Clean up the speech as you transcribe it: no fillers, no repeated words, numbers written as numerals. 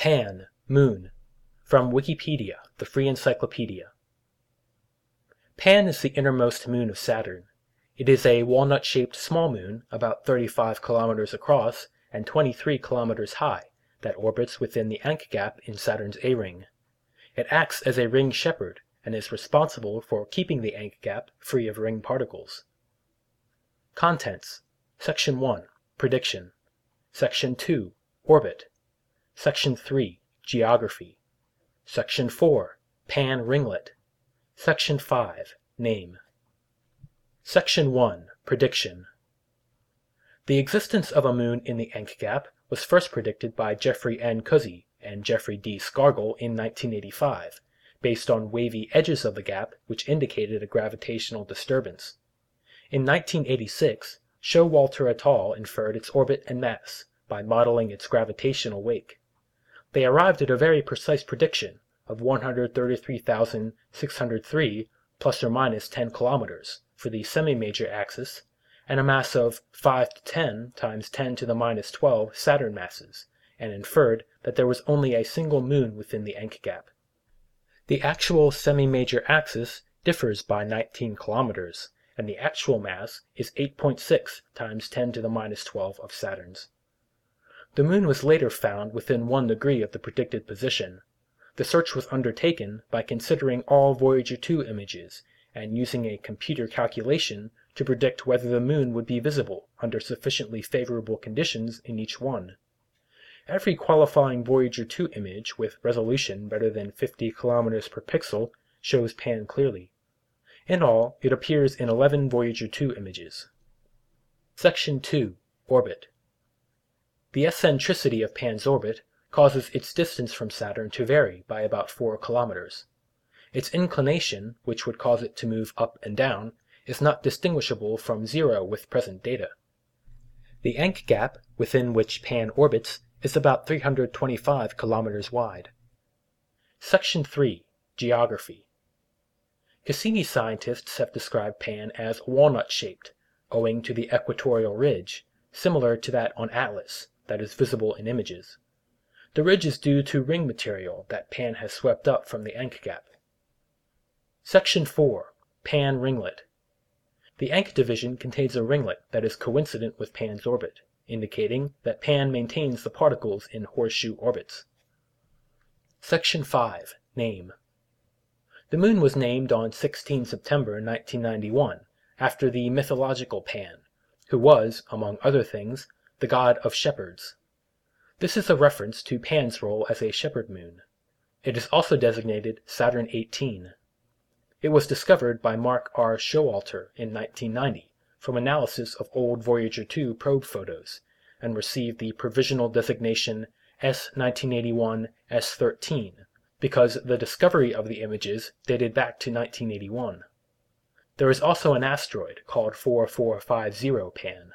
Pan, Moon. From Wikipedia, the free encyclopedia. Pan is the innermost moon of Saturn. It is a walnut-shaped small moon, about 35 kilometers across and 23 kilometers high, that orbits within the Ank Gap in Saturn's A-ring. It acts as a ring shepherd and is responsible for keeping the Ank Gap free of ring particles. Contents: Section 1, Prediction. Section 2, Orbit. Section 3, Geography. Section 4, Pan ringlet. Section 5, Name. Section 1, Prediction. The existence of a moon in the Ank Gap was first predicted by Geoffrey N. Cuzzi and Geoffrey D. Scargill in 1985, based on wavy edges of the gap which indicated a gravitational disturbance. In 1986, Showalter et al. Inferred its orbit and mass by modeling its gravitational wake. They arrived at a very precise prediction of 133,603 plus or minus 10 kilometers for the semi-major axis, and a mass of 5 to 10 times 10 to the minus 12 Saturn masses, and inferred that there was only a single moon within the Ank Gap. The actual semi-major axis differs by 19 kilometers, and the actual mass is 8.6 times 10 to the minus 12 of Saturn's. The moon was later found within 1 degree of the predicted position. The search was undertaken by considering all Voyager 2 images and using a computer calculation to predict whether the moon would be visible under sufficiently favorable conditions in each one. Every qualifying Voyager 2 image with resolution better than 50 kilometers per pixel shows Pan clearly. In all, it appears in 11 Voyager 2 images. Section 2, Orbit. The eccentricity of Pan's orbit causes its distance from Saturn to vary by about 4 kilometers. Its inclination, which would cause it to move up and down, is not distinguishable from zero with present data. The Ank Gap, within which Pan orbits, is about 325 kilometers wide. Section 3, Geography. Cassini scientists have described Pan as walnut-shaped, owing to the equatorial ridge, similar to that on Atlas, that is visible in images. The ridge is due to ring material that Pan has swept up from the Ank Gap. Section 4, Pan ringlet. The Ank division contains a ringlet that is coincident with Pan's orbit, indicating that Pan maintains the particles in horseshoe orbits. Section 5, Name. The moon was named on 16 September 1991 after the mythological Pan, who was, among other things, the god of shepherds. This is a reference to Pan's role as a shepherd moon. It is also designated Saturn 18. It was discovered by Mark R. Showalter in 1990 from analysis of old Voyager 2 probe photos, and received the provisional designation S1981-S13 because the discovery of the images dated back to 1981. There is also an asteroid called 4450 Pan.